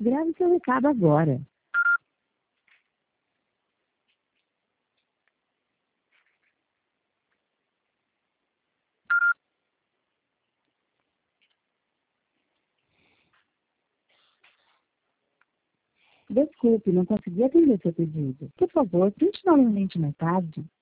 grave seu recado agora. Desculpe, não consegui atender seu pedido. Por favor, tente novamente mais tarde.